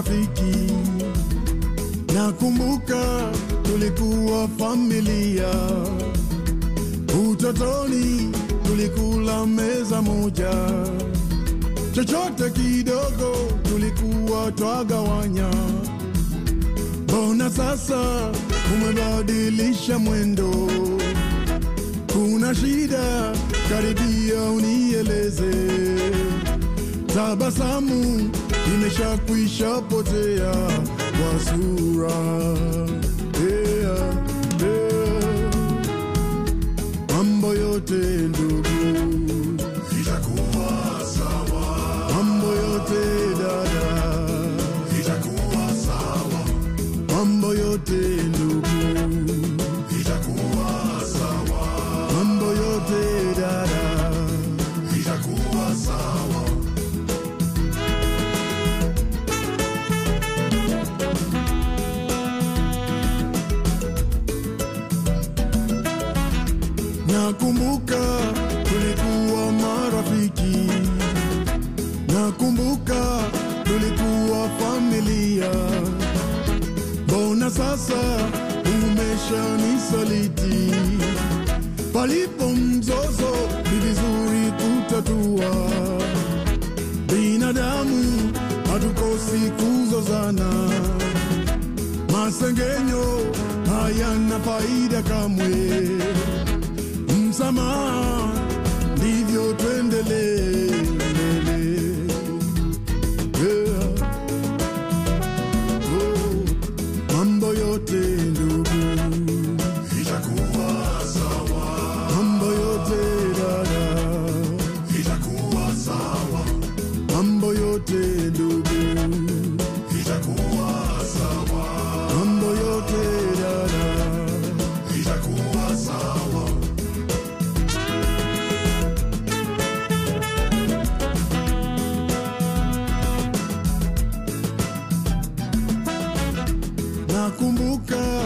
marafiki. Nakumbuka tulikuwa familia. Utotoni tulikula meza moja. Chochote kidogo tulikuwa twagawanya. Mbona sasa umebadilisha mwendo? Kuna shida? Karibia unieleze. Tabasamu imeshakwisha potea kwa sura. Mambo yote ndugu itakuwa sawa. Mambo yote dada itakuwa sawa. Mambo yote ndugu itakuwa sawa. Mambo yote dada itakuwa sawa. Nakumbuka tulikuwa marafiki. Nakumbuka tulikuwa familia. Mbona sasa umeshanisaliti? Palipo mzozo ni vizuri kutatua. Binadamu hatukosi kuzozana. Masengenyo hayana faida kamwe. Msamaha ndivyo tuendelee. Mambo yote ndugu itakuwa sawa. Mambo yote dada itakuwa sawa. Mambo yote ndugu itakuwa sawa. Mambo yote dada itakuwa sawa. Nakumbuka